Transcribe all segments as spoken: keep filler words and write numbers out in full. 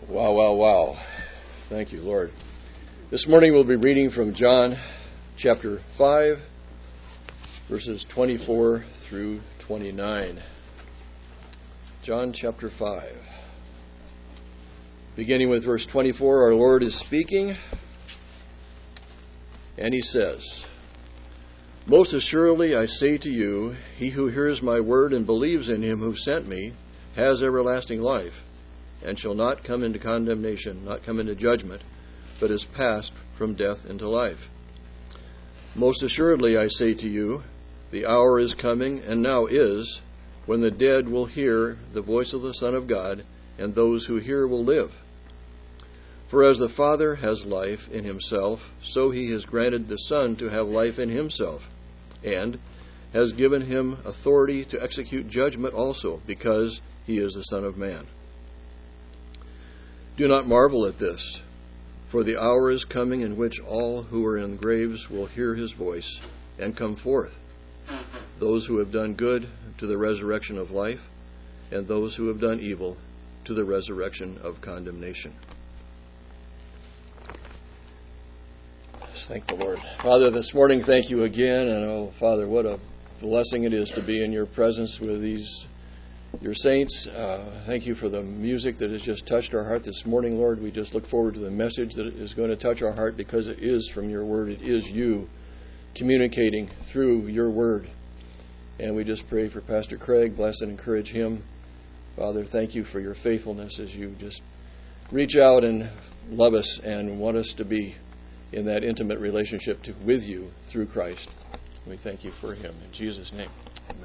Wow, wow, wow. Thank you, Lord. This morning we'll be reading from John chapter five, verses twenty-four through twenty-nine. John chapter five. Beginning with verse twenty-four, our Lord is speaking, and he says, "Most assuredly I say to you, he who hears my word and believes in him who sent me has everlasting life, and shall not come into condemnation, not come into judgment, but is passed from death into life. Most assuredly I say to you, the hour is coming, and now is, when the dead will hear the voice of the Son of God, and those who hear will live. For as the Father has life in himself, so he has granted the Son to have life in himself, and has given him authority to execute judgment also, because he is the Son of Man. Do not marvel at this, for the hour is coming in which all who are in graves will hear his voice and come forth, those who have done good to the resurrection of life, and those who have done evil to the resurrection of condemnation." Thank the Lord. Father, this morning, thank you again, and oh, Father, what a blessing it is to be in your presence with these your saints. Uh, thank you for the music that has just touched our heart this morning, Lord. We just look forward to the message that is going to touch our heart, because it is from your word. It is you communicating through your word. And we just pray for Pastor Craig. Bless and encourage him. Father, thank you for your faithfulness as you just reach out and love us and want us to be in that intimate relationship to, with you through Christ. We thank you for him. In Jesus' name, amen.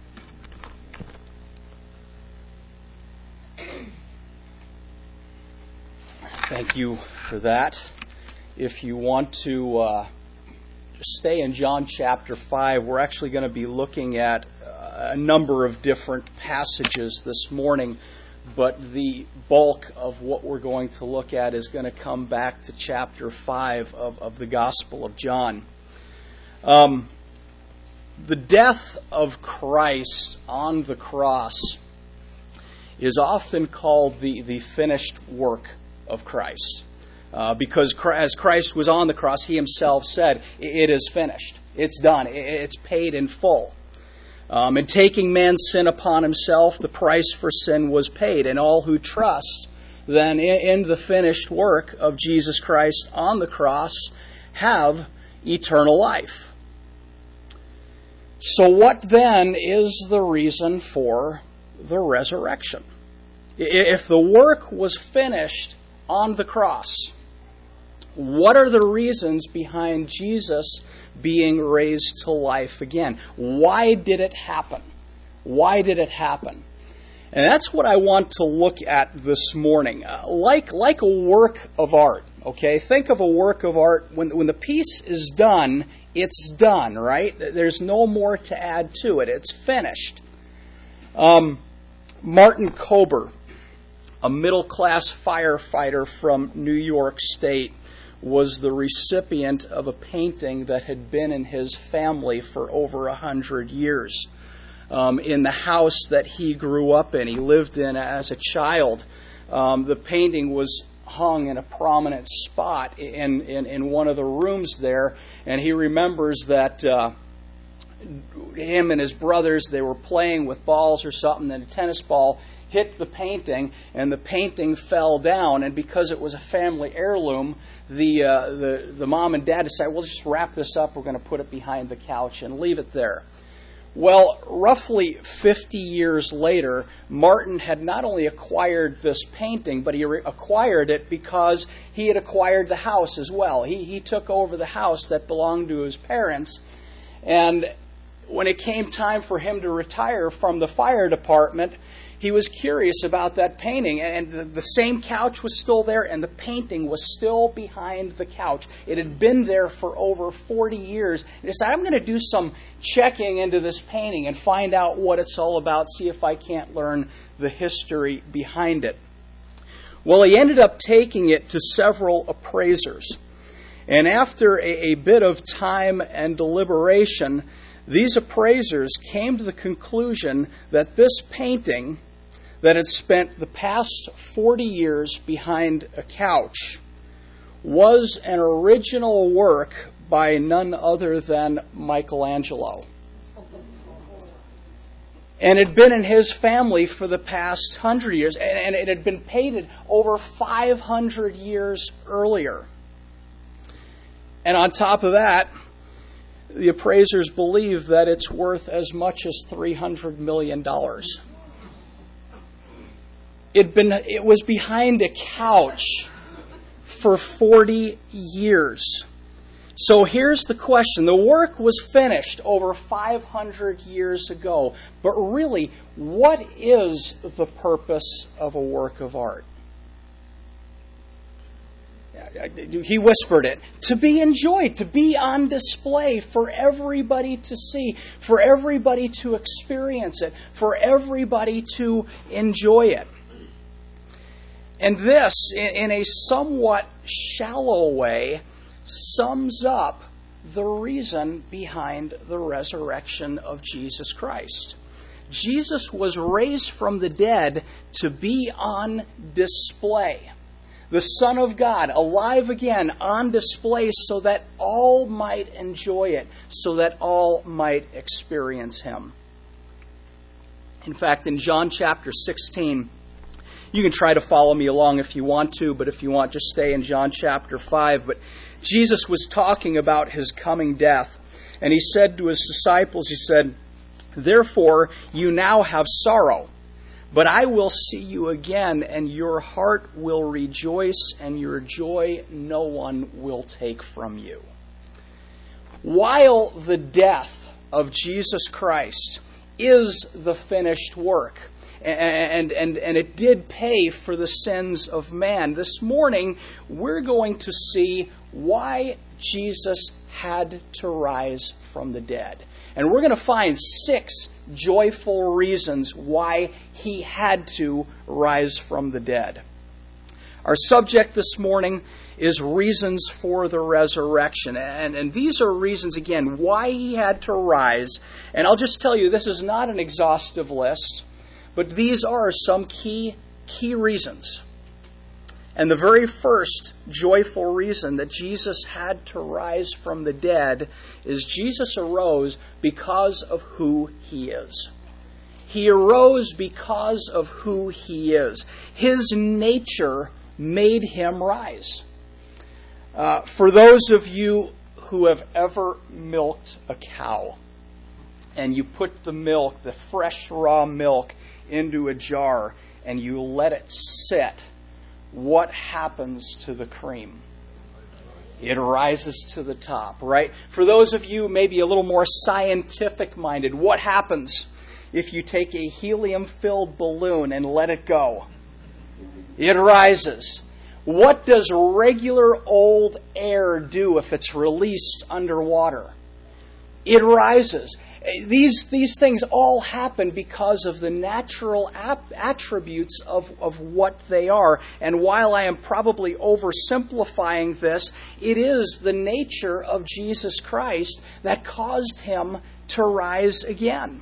Thank you for that. If you want to uh, stay in John chapter five, we're actually going to be looking at uh, a number of different passages this morning, but the bulk of what we're going to look at is going to come back to chapter five of, of the Gospel of John. Um, the death of Christ on the cross is often called the, the finished work of Christ. Uh, because as Christ was on the cross, he himself said, "It is finished. It's done. It's paid in full." Um, and taking man's sin upon himself, the price for sin was paid. And all who trust then in the finished work of Jesus Christ on the cross have eternal life. So what then is the reason for the resurrection? If the work was finished on the cross, what are the reasons behind Jesus being raised to life again? Why did it happen? Why did it happen? And that's what I want to look at this morning. Uh, like, like a work of art, okay? Think of a work of art. When, when the piece is done, it's done, right? There's no more to add to it. It's finished. Um, Martin Kober, a middle-class firefighter from New York State, was the recipient of a painting that had been in his family for over a hundred years. Um, in the house that he grew up in, he lived in as a child, um, the painting was hung in a prominent spot in, in, in one of the rooms there, and he remembers that uh, him and his brothers, they were playing with balls or something, and a tennis ball hit the painting, and the painting fell down. And because it was a family heirloom, the uh, the the mom and dad decided, we'll just wrap this up. We're going to put it behind the couch and leave it there. Well, roughly fifty years later, Martin had not only acquired this painting, but he re- acquired it because he had acquired the house as well. He he took over the house that belonged to his parents, and when it came time for him to retire from the fire department, he was curious about that painting, and the, the same couch was still there, and the painting was still behind the couch. It had been there for over forty years. He decided, I'm going to do some checking into this painting and find out what it's all about, see if I can't learn the history behind it. Well, he ended up taking it to several appraisers, and after a, a bit of time and deliberation, these appraisers came to the conclusion that this painting that had spent the past forty years behind a couch was an original work by none other than Michelangelo. And it had been in his family for the past hundred years, and it had been painted over five hundred years earlier. And on top of that, the appraisers believe that it's worth as much as three hundred million dollars. It'd been, it was behind a couch for forty years. So here's the question. The work was finished over five hundred years ago. But really, what is the purpose of a work of art? He whispered it. To be enjoyed, to be on display for everybody to see, for everybody to experience it, for everybody to enjoy it. And this, in a somewhat shallow way, sums up the reason behind the resurrection of Jesus Christ. Jesus was raised from the dead to be on display. The Son of God, alive again, on display so that all might enjoy it, so that all might experience Him. In fact, in John chapter sixteen, you can try to follow me along if you want to, but if you want, just stay in John chapter five. But Jesus was talking about His coming death, and He said to His disciples, He said, "Therefore you now have sorrow, but I will see you again, and your heart will rejoice, and your joy no one will take from you." While the death of Jesus Christ is the finished work, and, and, and it did pay for the sins of man, this morning we're going to see why Jesus had to rise from the dead. And we're going to find six joyful reasons why He had to rise from the dead. Our subject this morning is reasons for the resurrection. And, and these are reasons, again, why He had to rise. And I'll just tell you, this is not an exhaustive list, but these are some key, key reasons. And the very first joyful reason that Jesus had to rise from the dead is Jesus arose because of who He is. He arose because of who He is. His nature made Him rise. Uh, for those of you who have ever milked a cow, and you put the milk, the fresh raw milk, into a jar, and you let it sit, what happens to the cream? It rises to the top, right? For those of you maybe a little more scientific-minded, what happens if you take a helium-filled balloon and let it go? It rises. What does regular old air do if it's released underwater? It rises. These, these things all happen because of the natural ap- attributes of, of what they are. And while I am probably oversimplifying this, it is the nature of Jesus Christ that caused Him to rise again.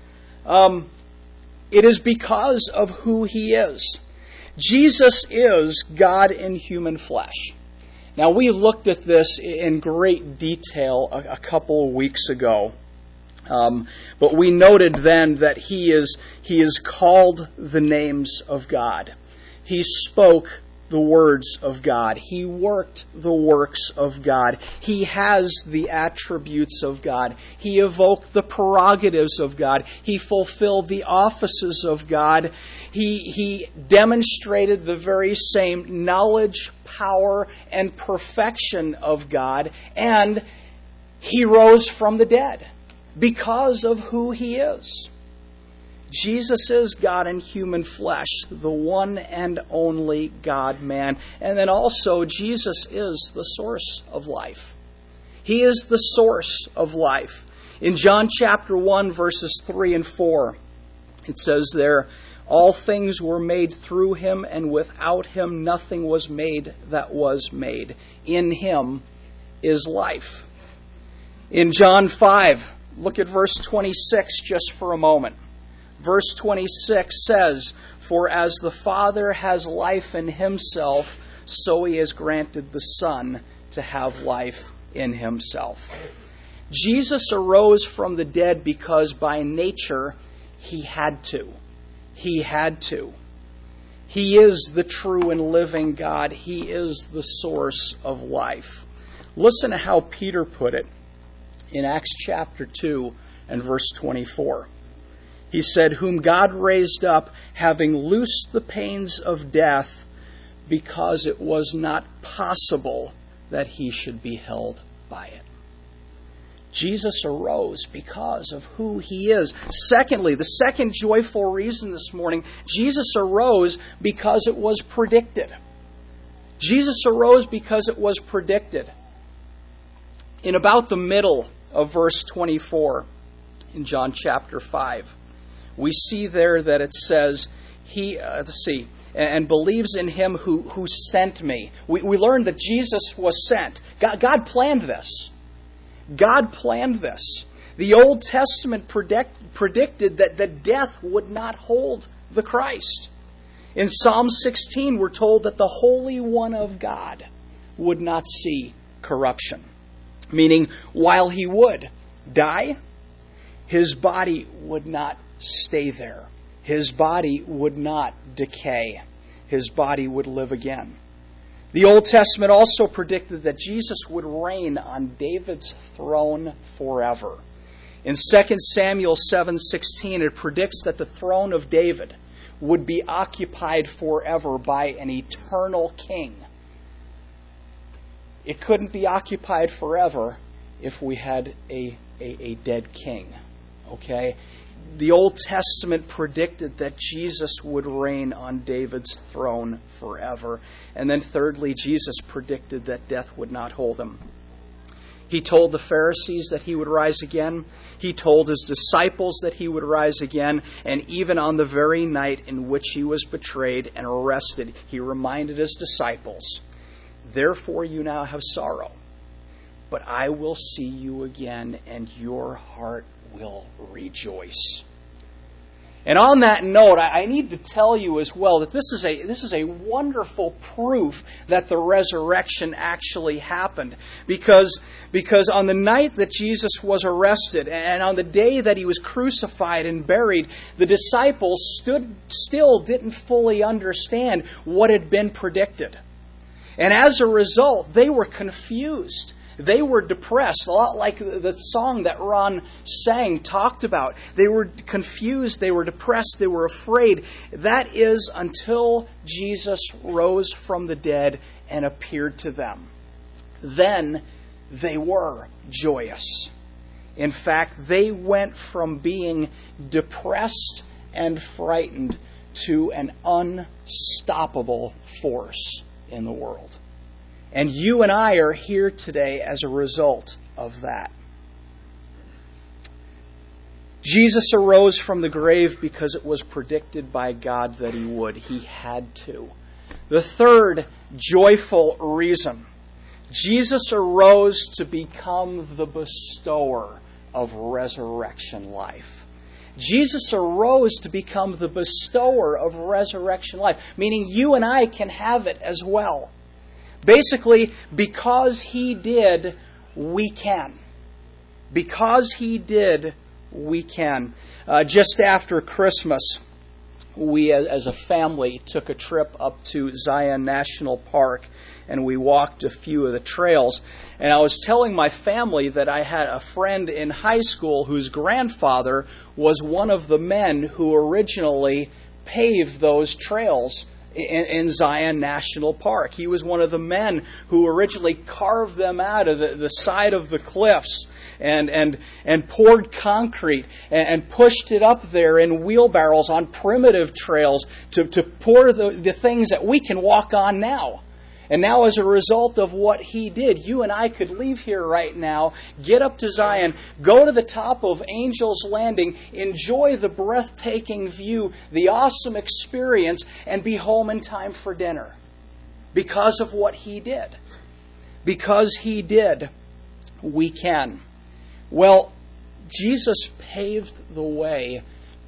Um, it is because of who He is. Jesus is God in human flesh. Now, we looked at this in great detail a, a couple of weeks ago. Um, but we noted then that he is he is called the names of God. He spoke the words of God. He worked the works of God. He has the attributes of God. He evoked the prerogatives of God. He fulfilled the offices of God. He, he demonstrated the very same knowledge, power, and perfection of God. And He rose from the dead because of who He is. Jesus is God in human flesh, the one and only God-man. And then also, Jesus is the source of life. He is the source of life. In John chapter one, verses three and four, it says there, "All things were made through Him, and without Him nothing was made that was made. In Him is life." In John five, look at verse twenty-six just for a moment. Verse twenty-six says, "For as the Father has life in himself, so he has granted the Son to have life in himself." Jesus arose from the dead because by nature he had to. He had to. He is the true and living God. He is the source of life. Listen to how Peter put it in Acts chapter two and verse twenty-four. He said, "Whom God raised up, having loosed the pains of death, because it was not possible that he should be held by it." Jesus arose because of who he is. Secondly, the second joyful reason this morning, Jesus arose because it was predicted. Jesus arose because it was predicted. In about the middle of verse twenty-four in John chapter five, we see there that it says, He, uh, let's see, and believes in him who, who sent me. We, we learned that Jesus was sent. God, God planned this. God planned this. The Old Testament predict, predicted that, that death would not hold the Christ. In Psalm sixteen, we're told that the Holy One of God would not see corruption. Meaning, while he would die, his body would not stay there. His body would not decay. His body would live again. The Old Testament also predicted that Jesus would reign on David's throne forever. In Second Samuel seven sixteen, it predicts that the throne of David would be occupied forever by an eternal king. It couldn't be occupied forever if we had a, a, a dead king. Okay? The Old Testament predicted that Jesus would reign on David's throne forever. And then thirdly, Jesus predicted that death would not hold him. He told the Pharisees that he would rise again. He told his disciples that he would rise again. And even on the very night in which he was betrayed and arrested, he reminded his disciples, "Therefore you now have sorrow, but I will see you again, and your heart will rejoice." And on that note, I need to tell you as well that this is a this is a wonderful proof that the resurrection actually happened. Because, because on the night that Jesus was arrested and on the day that he was crucified and buried, the disciples stood still didn't fully understand what had been predicted. And as a result, they were confused. They were depressed, a lot like the song that Ron sang talked about. They were confused, they were depressed, they were afraid. That is until Jesus rose from the dead and appeared to them. Then they were joyous. In fact, they went from being depressed and frightened to an unstoppable force in the world. And you and I are here today as a result of that. Jesus arose from the grave because it was predicted by God that he would. He had to. The third joyful reason, Jesus arose to become the bestower of resurrection life. Jesus arose to become the bestower of resurrection life, meaning you and I can have it as well. Basically, because he did, we can. Because he did, we can. Uh, just after Christmas, we as a family took a trip up to Zion National Park, and we walked a few of the trails. And I was telling my family that I had a friend in high school whose grandfather was one of the men who originally paved those trails In, in Zion National Park. He was one of the men who originally carved them out of the, the side of the cliffs and and and poured concrete and, and pushed it up there in wheelbarrows on primitive trails to, to pour the, the things that we can walk on now. And now as a result of what he did, you and I could leave here right now, get up to Zion, go to the top of Angel's Landing, enjoy the breathtaking view, the awesome experience, and be home in time for dinner. Because of what he did. Because he did, we can. Well, Jesus paved the way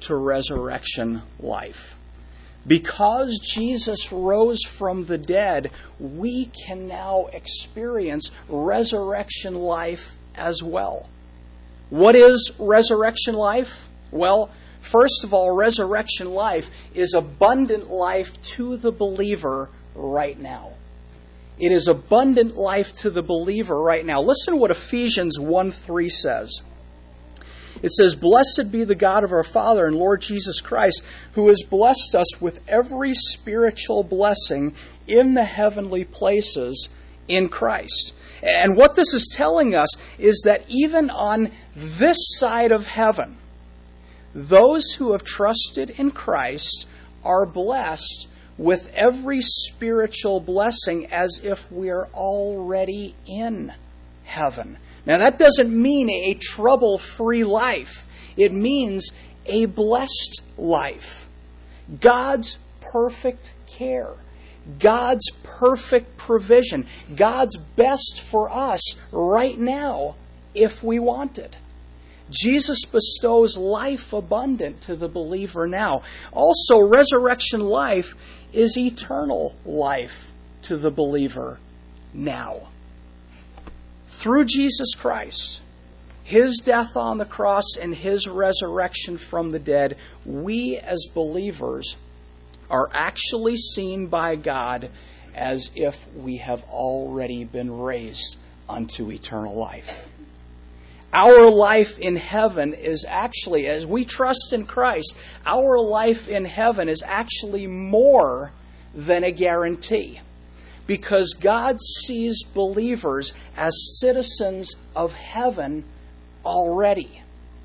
to resurrection life. Because Jesus rose from the dead, we can now experience resurrection life as well. What is resurrection life? Well, first of all, resurrection life is abundant life to the believer right now. It is abundant life to the believer right now. Listen to what Ephesians one three says. It says, "Blessed be the God of our Father and Lord Jesus Christ, who has blessed us with every spiritual blessing in the heavenly places in Christ." And what this is telling us is that even on this side of heaven, those who have trusted in Christ are blessed with every spiritual blessing as if we're already in heaven. Now, that doesn't mean a trouble-free life. It means a blessed life. God's perfect care, God's perfect provision, God's best for us right now if we want it. Jesus bestows life abundant to the believer now. Also, resurrection life is eternal life to the believer now. Through Jesus Christ, His death on the cross and His resurrection from the dead, we as believers are actually seen by God as if we have already been raised unto eternal life. Our life in heaven is actually, as we trust in Christ, our life in heaven is actually more than a guarantee. Because God sees believers as citizens of heaven already.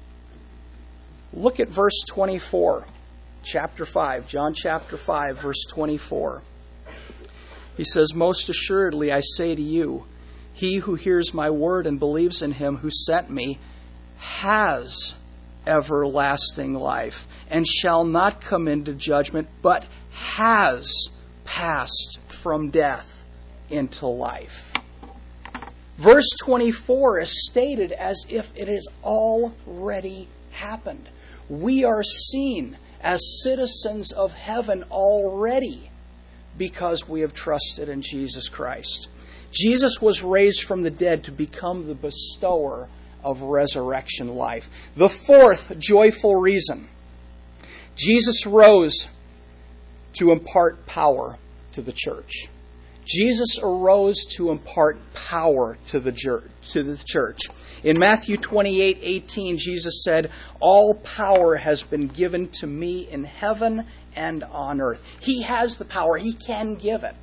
Look at verse twenty-four, chapter five, John chapter five, verse twenty-four. He says, "Most assuredly I say to you, he who hears my word and believes in him who sent me has everlasting life, and shall not come into judgment, but has passed from death into life." Verse twenty-four is stated as if it has already happened. We are seen as citizens of heaven already because we have trusted in Jesus Christ. Jesus was raised from the dead to become the bestower of resurrection life. The fourth joyful reason: Jesus rose to impart power to the church. Jesus arose to impart power to the church. In Matthew twenty-eight eighteen, Jesus said, "All power has been given to me in heaven and on earth." He has the power. He can give it.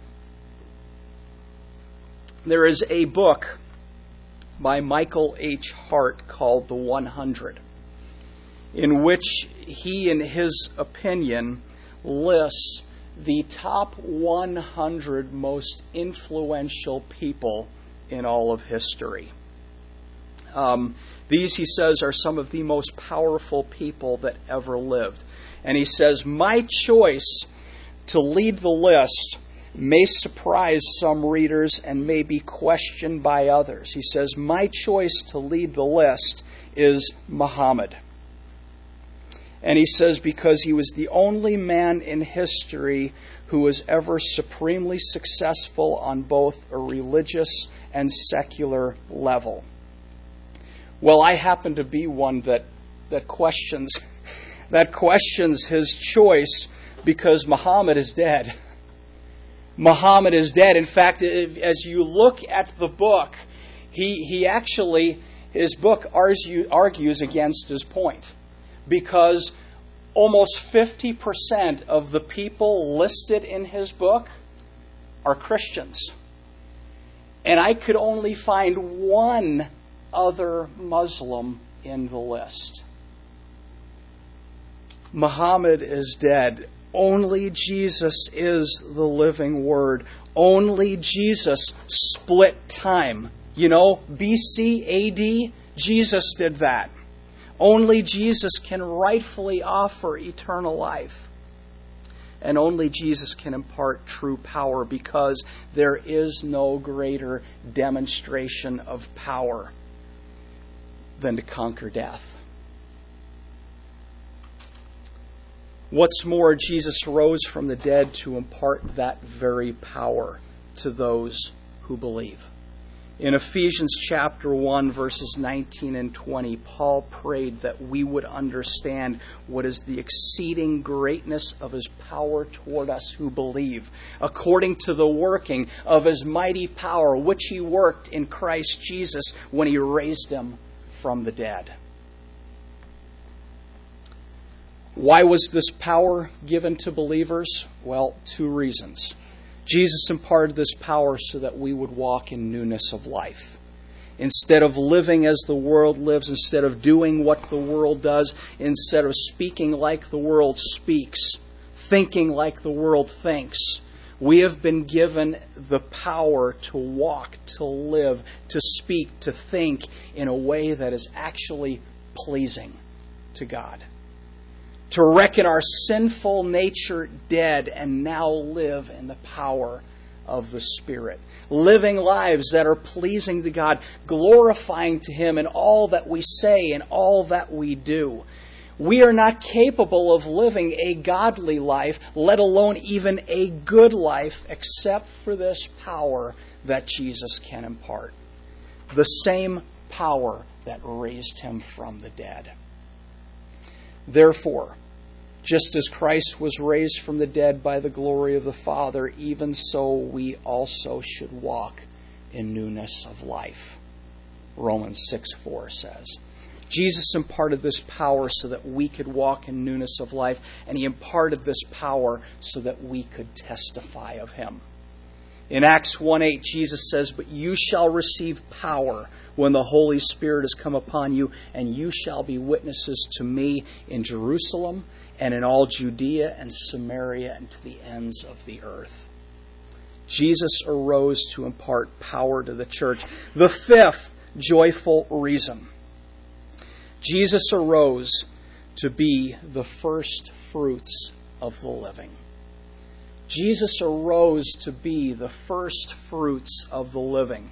There is a book by Michael H. Hart called The one hundred, in which he, in his opinion, lists the top one hundred most influential people in all of history. Um, these, he says, are some of the most powerful people that ever lived. And he says, "My choice to lead the list may surprise some readers and may be questioned by others." He says, "My choice to lead the list is Muhammad." And he says, because he was the only man in history who was ever supremely successful on both a religious and secular level. Well, I happen to be one that that questions that questions his choice, because Muhammad is dead. Muhammad is dead. In fact, as you look at the book, he he actually, his book argue, argues against his point. Because almost fifty percent of the people listed in his book are Christians. And I could only find one other Muslim in the list. Muhammad is dead. Only Jesus is the living Word. Only Jesus split time. You know, B C, A D, Jesus did that. Only Jesus can rightfully offer eternal life. And only Jesus can impart true power, because there is no greater demonstration of power than to conquer death. What's more, Jesus rose from the dead to impart that very power to those who believe. In Ephesians chapter one, verses nineteen and twenty, Paul prayed that we would understand what is the exceeding greatness of his power toward us who believe, according to the working of his mighty power, which he worked in Christ Jesus when he raised him from the dead. Why was this power given to believers? Well, two reasons. Jesus imparted this power so that we would walk in newness of life. Instead of living as the world lives, instead of doing what the world does, instead of speaking like the world speaks, thinking like the world thinks, we have been given the power to walk, to live, to speak, to think in a way that is actually pleasing to God. To reckon our sinful nature dead and now live in the power of the Spirit. Living lives that are pleasing to God, glorifying to Him in all that we say and all that we do. We are not capable of living a godly life, let alone even a good life, except for this power that Jesus can impart. The same power that raised Him from the dead. Therefore, just as Christ was raised from the dead by the glory of the Father, even so we also should walk in newness of life. Romans six four says. Jesus imparted this power so that we could walk in newness of life, and He imparted this power so that we could testify of Him. In Acts one eight, Jesus says, "But you shall receive power when the Holy Spirit has come upon you, and you shall be witnesses to me in Jerusalem and in all Judea and Samaria and to the ends of the earth." Jesus arose to impart power to the church. The fifth joyful reason. Jesus arose to be the first fruits of the living. Jesus arose to be the first fruits of the living.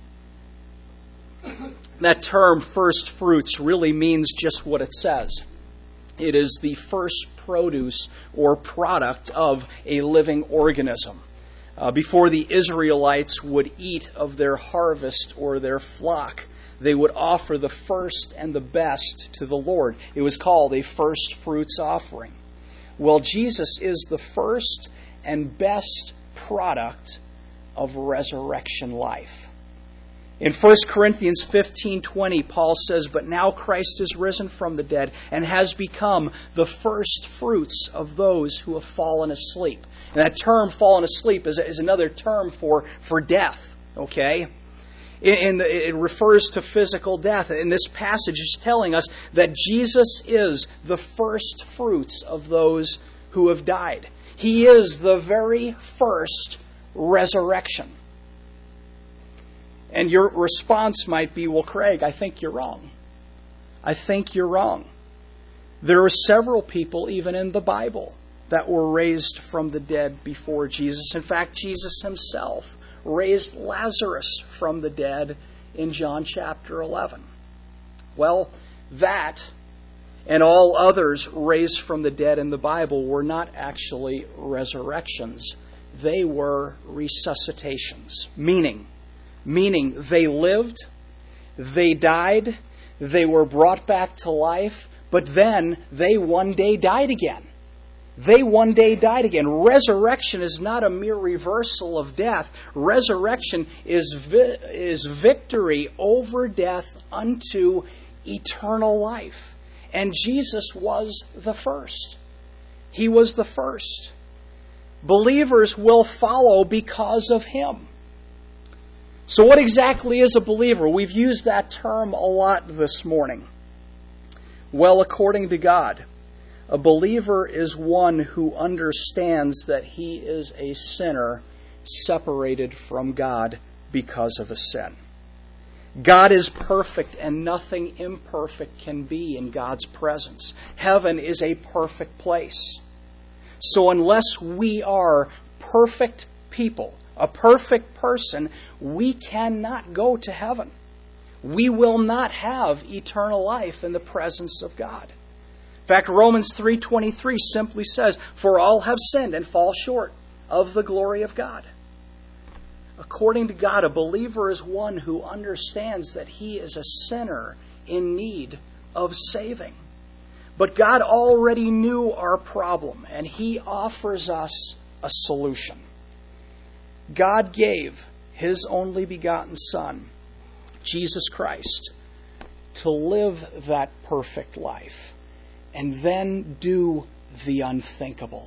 That term, first fruits, really means just what it says. It is the first produce or product of a living organism. Uh, before the Israelites would eat of their harvest or their flock, they would offer the first and the best to the Lord. It was called a first fruits offering. Well, Jesus is the first and best product of resurrection life. In First Corinthians fifteen twenty, Paul says, "But now Christ is risen from the dead and has become the first fruits of those who have fallen asleep." And that term, fallen asleep, is, is another term for, for death, okay? In the, it refers to physical death. And this passage is telling us that Jesus is the first fruits of those who have died. He is the very first resurrection. And your response might be, "Well, Craig, I think you're wrong. I think you're wrong. There are several people, even in the Bible, that were raised from the dead before Jesus. In fact, Jesus Himself raised Lazarus from the dead in John chapter eleven. Well, that and all others raised from the dead in the Bible were not actually resurrections. They were resuscitations. Meaning, meaning they lived, they died, they were brought back to life, but then they one day died again. They one day died again. Resurrection is not a mere reversal of death. Resurrection is vi- is victory over death unto eternal life. And Jesus was the first. He was the first. Believers will follow because of Him. So what exactly is a believer? We've used that term a lot this morning. Well, according to God, a believer is one who understands that he is a sinner separated from God because of a sin. God is perfect and nothing imperfect can be in God's presence. Heaven is a perfect place. So unless we are perfect people, a perfect person, we cannot go to heaven. We will not have eternal life in the presence of God. In fact, Romans three twenty-three simply says, "For all have sinned and fall short of the glory of God." According to God, a believer is one who understands that he is a sinner in need of saving. But God already knew our problem, and He offers us a solution. God gave His only begotten Son, Jesus Christ, to live that perfect life and then do the unthinkable.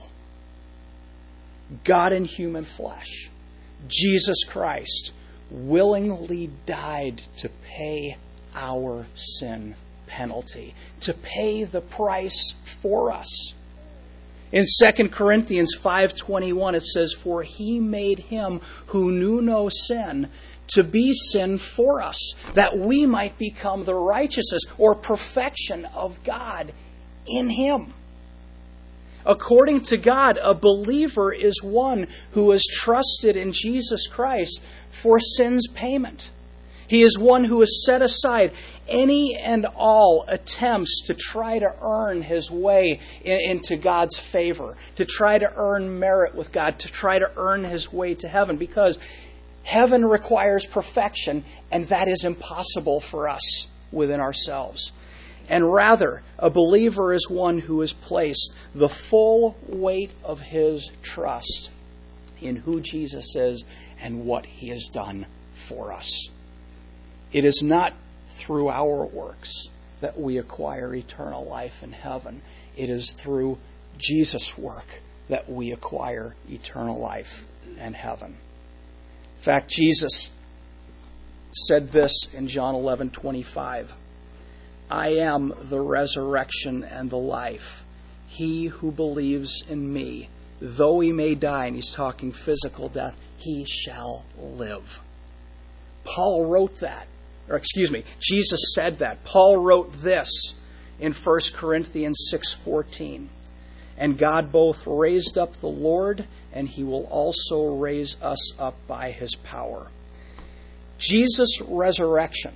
God in human flesh, Jesus Christ, willingly died to pay our sin penalty, to pay the price for us. In Second Corinthians five twenty-one it says, "For He made Him who knew no sin to be sin for us, that we might become the righteousness or perfection of God in Him." According to God, a believer is one who has trusted in Jesus Christ for sin's payment. He is one who has set aside any and all attempts to try to earn his way in, into God's favor, to try to earn merit with God, to try to earn his way to heaven, because heaven requires perfection, and that is impossible for us within ourselves. And rather, a believer is one who has placed the full weight of his trust in who Jesus is and what He has done for us. It is not through our works that we acquire eternal life in heaven. It is through Jesus' work that we acquire eternal life in heaven. In fact, Jesus said this in John eleven twenty-five. "I am the resurrection and the life. He who believes in me, though he may die," and he's talking physical death, "he shall live." Paul wrote that. Or excuse me, Jesus said that. Paul wrote this in First Corinthians six fourteen. "And God both raised up the Lord, and He will also raise us up by His power." Jesus' resurrection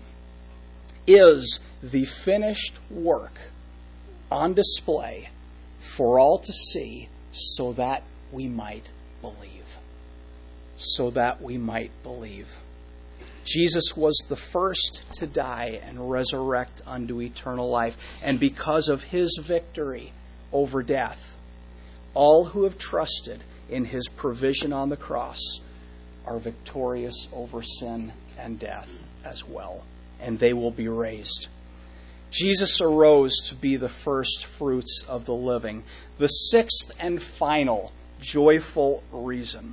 is the finished work on display for all to see, so that we might believe. So that we might believe. Jesus was the first to die and resurrect unto eternal life. And because of His victory over death, all who have trusted in His provision on the cross are victorious over sin and death as well. And they will be raised. Jesus arose to be the first fruits of the living. The sixth and final joyful reason.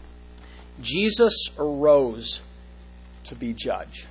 Jesus arose to be judge.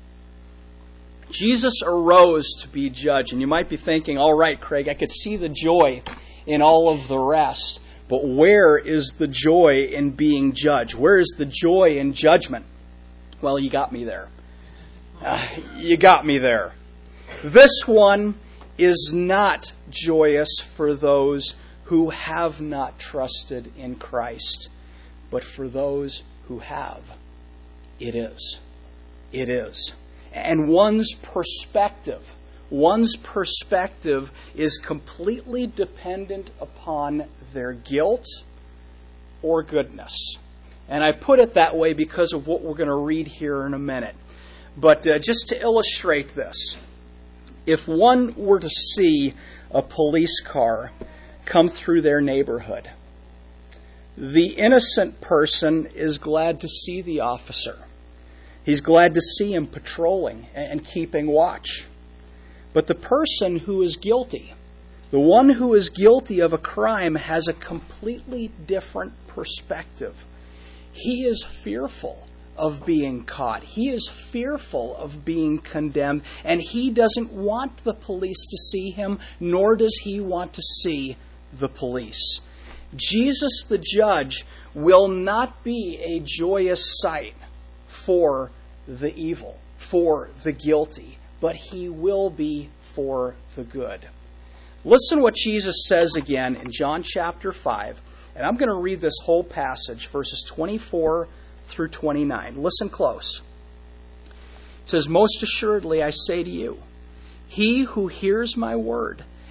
Jesus arose to be judge. And you might be thinking, all right, Craig, I could see the joy in all of the rest. But where is the joy in being judge? Where is the joy in judgment? Well, you got me there. Uh, you got me there. This one is not joyous for those who have not trusted in Christ. But for those who have, it is. It is. And one's perspective, one's perspective is completely dependent upon their guilt or goodness. And I put it that way because of what we're going to read here in a minute. But uh, just to illustrate this, if one were to see a police car come through their neighborhood, the innocent person is glad to see the officer. He's glad to see him patrolling and keeping watch. But the person who is guilty, the one who is guilty of a crime, has a completely different perspective. He is fearful of being caught. He is fearful of being condemned, and he doesn't want the police to see him, nor does he want to see the police. Jesus the judge will not be a joyous sight for the evil, for the guilty, but He will be for the good. Listen what Jesus says again in John chapter five, and I'm going to read this whole passage, verses twenty-four through twenty-nine. Listen close. It says, "Most assuredly I say to you, he who hears my word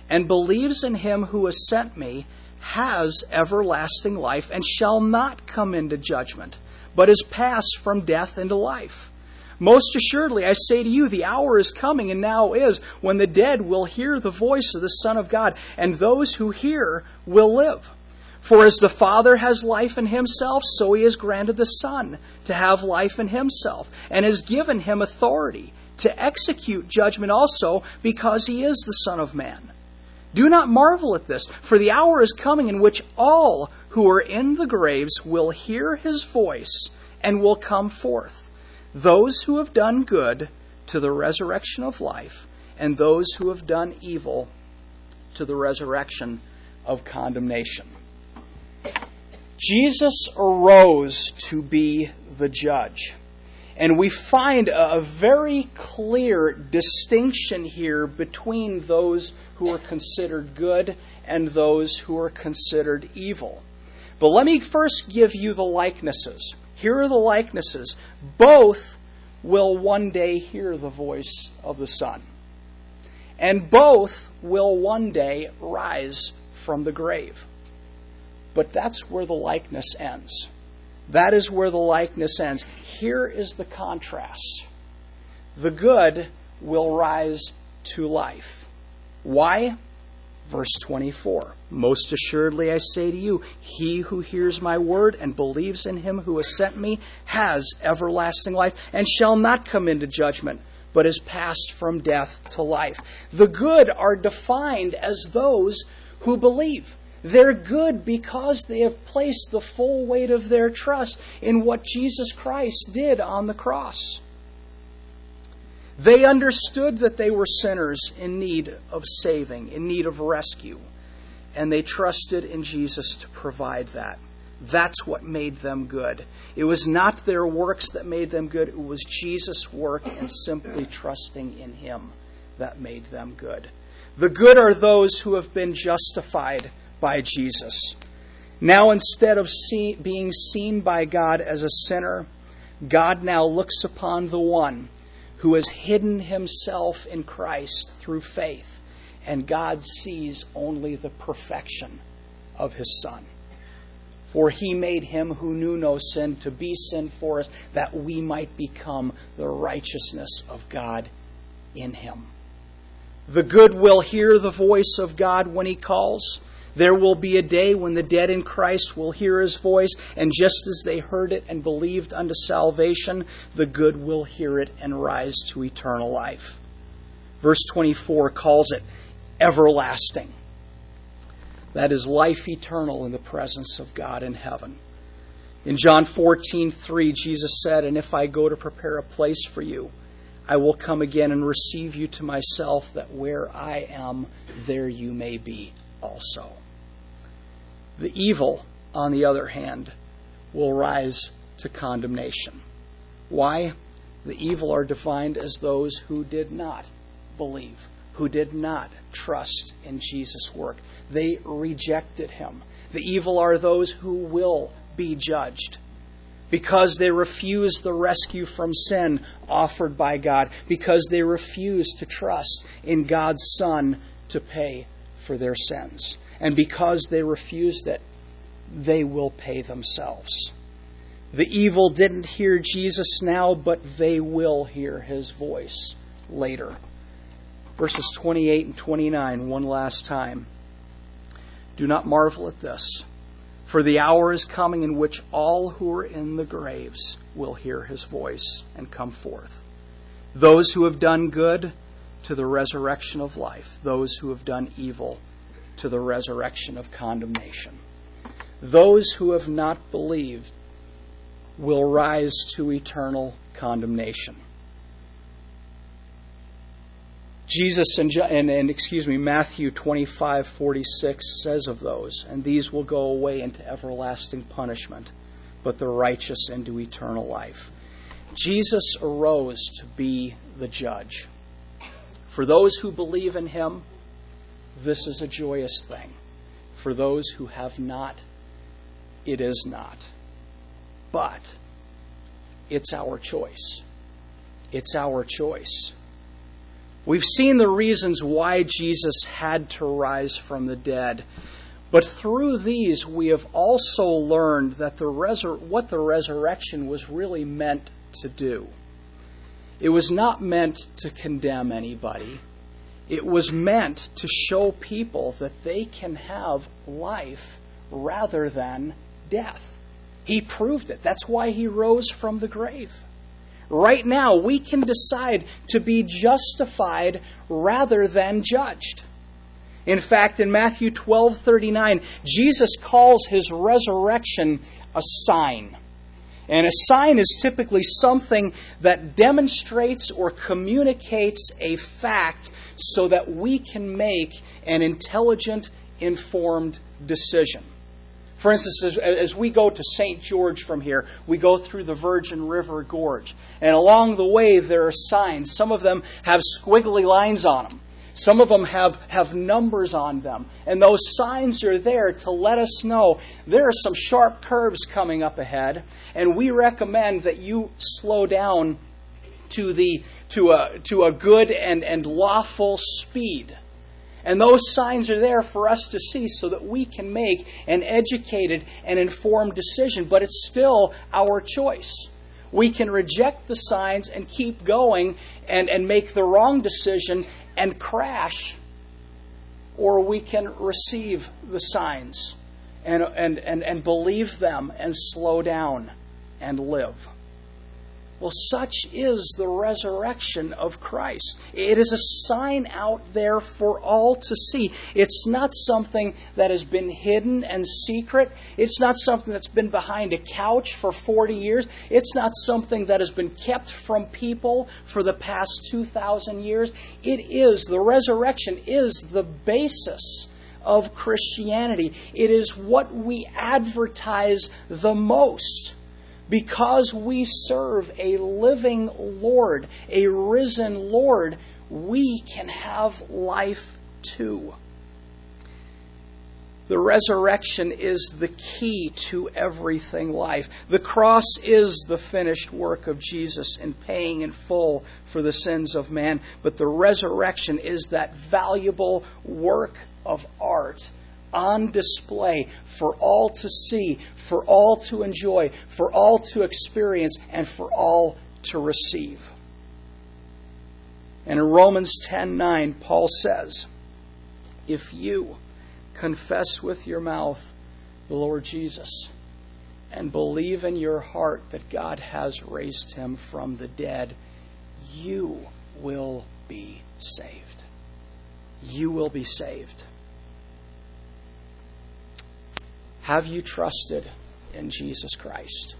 and believes in him who has sent me has everlasting life and shall not come into judgment, but is passed from death into life. Most assuredly, I say to you, the hour is coming, and now is, when the dead will hear the voice of the Son of God, and those who hear will live. For as the Father has life in himself, so he has granted the Son to have life in himself, and has given him authority to execute judgment also, because he is the Son of Man. Do not marvel at this, for the hour is coming in which all who are in the graves will hear his voice and will come forth. Those who have done good to the resurrection of life, and those who have done evil to the resurrection of condemnation. Jesus arose to be the judge. And we find a very clear distinction here between those who are considered good and those who are considered evil. But let me first give you the likenesses. Here are the likenesses. Both will one day hear the voice of the Son. And both will one day rise from the grave. But that's where the likeness ends. That is where the likeness ends. Here is the contrast. The good will rise to life. Why? Verse twenty-four. Most assuredly I say to you, he who hears my word and believes in him who has sent me has everlasting life and shall not come into judgment, but is passed from death to life. The good are defined as those who believe. They're good because they have placed the full weight of their trust in what Jesus Christ did on the cross. They understood that they were sinners in need of saving, in need of rescue, and they trusted in Jesus to provide that. That's what made them good. It was not their works that made them good. It was Jesus' work and simply trusting in him that made them good. The good are those who have been justified by Jesus. Now, instead of see, being seen by God as a sinner, God now looks upon the one who has hidden himself in Christ through faith, and God sees only the perfection of his Son. For he made him who knew no sin to be sin for us, that we might become the righteousness of God in him. The good will hear the voice of God when he calls. There will be a day when the dead in Christ will hear his voice, and just as they heard it and believed unto salvation, the good will hear it and rise to eternal life. Verse twenty-four calls it everlasting. That is life eternal in the presence of God in heaven. In John fourteen three, Jesus said, "And if I go to prepare a place for you, I will come again and receive you to myself, that where I am, there you may be also." The evil, on the other hand, will rise to condemnation. Why? The evil are defined as those who did not believe, who did not trust in Jesus' work. They rejected him. The evil are those who will be judged because they refuse the rescue from sin offered by God, because they refuse to trust in God's Son to pay for their sins. And because they refused it, they will pay themselves. The evil didn't hear Jesus now, but they will hear his voice later. Verses twenty-eight and twenty-nine, one last time. Do not marvel at this, for the hour is coming in which all who are in the graves will hear his voice and come forth. Those who have done good to the resurrection of life, those who have done evil to the resurrection of condemnation. Those who have not believed will rise to eternal condemnation. Jesus and, and, and excuse me, Matthew twenty-five forty-six says of those, "And these will go away into everlasting punishment, but the righteous into eternal life." Jesus arose to be the judge. For those who believe in him, this is a joyous thing. For those who have not, it is not. But it's our choice. It's our choice. We've seen the reasons why Jesus had to rise from the dead. But through these, we have also learned that the resur- what the resurrection was really meant to do. It was not meant to condemn anybody. It was meant to show people that they can have life rather than death. He proved it. That's why he rose from the grave. Right now, we can decide to be justified rather than judged. In fact, in Matthew twelve thirty-nine, Jesus calls his resurrection a sign. And a sign is typically something that demonstrates or communicates a fact so that we can make an intelligent, informed decision. For instance, as, as we go to Saint George from here, we go through the Virgin River Gorge. And along the way, there are signs. Some of them have squiggly lines on them. Some of them have, have numbers on them. And those signs are there to let us know there are some sharp curves coming up ahead. And we recommend that you slow down to the to a to a good and, and lawful speed. And those signs are there for us to see so that we can make an educated and informed decision. But it's still our choice. We can reject the signs and keep going and, and make the wrong decision and crash, or we can receive the signs and, and, and, and believe them and slow down and live. Well, such is the resurrection of Christ. It is a sign out there for all to see. It's not something that has been hidden and secret. It's not something that's been behind a couch for forty years. It's not something that has been kept from people for the past two thousand years. It is, the resurrection is the basis of Christianity. It is what we advertise the most. Because we serve a living Lord, a risen Lord, we can have life too. The resurrection is the key to everything life. The cross is the finished work of Jesus in paying in full for the sins of man. But the resurrection is that valuable work of art on display for all to see, for all to enjoy, for all to experience, and for all to receive. And in Romans ten nine, Paul says, if you confess with your mouth the Lord Jesus and believe in your heart that God has raised him from the dead, you will be saved. You will be saved. Have you trusted in Jesus Christ?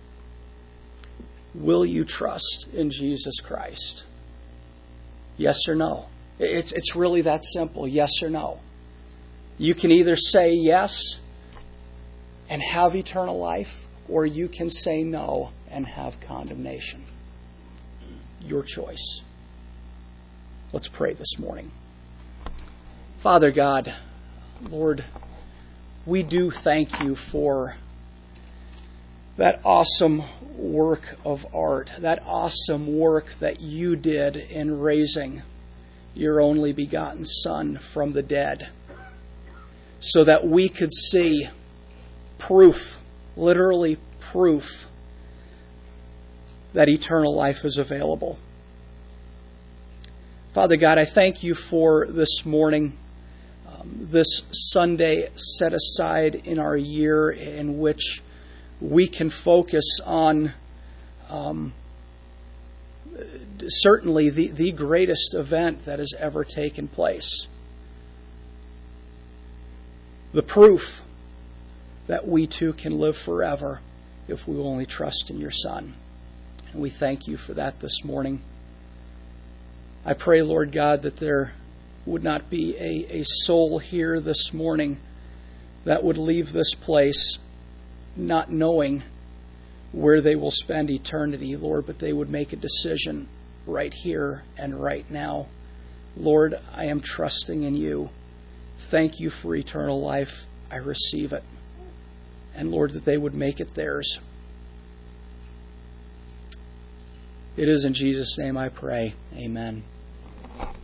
Will you trust in Jesus Christ? Yes or no? It's, it's really that simple. Yes or no? You can either say yes and have eternal life, or you can say no and have condemnation. Your choice. Let's pray this morning. Father God, Lord, we do thank you for that awesome work of art, that awesome work that you did in raising your only begotten Son from the dead, so that we could see proof, literally proof, that eternal life is available. Father God, I thank you for this morning. This Sunday set aside in our year in which we can focus on um, certainly the, the greatest event that has ever taken place. The proof that we too can live forever if we only trust in your Son. And we thank you for that this morning. I pray, Lord God, that there would not be a, a soul here this morning that would leave this place not knowing where they will spend eternity, Lord, but they would make a decision right here and right now. Lord, I am trusting in you. Thank you for eternal life. I receive it. And Lord, that they would make it theirs. It is in Jesus' name I pray. Amen.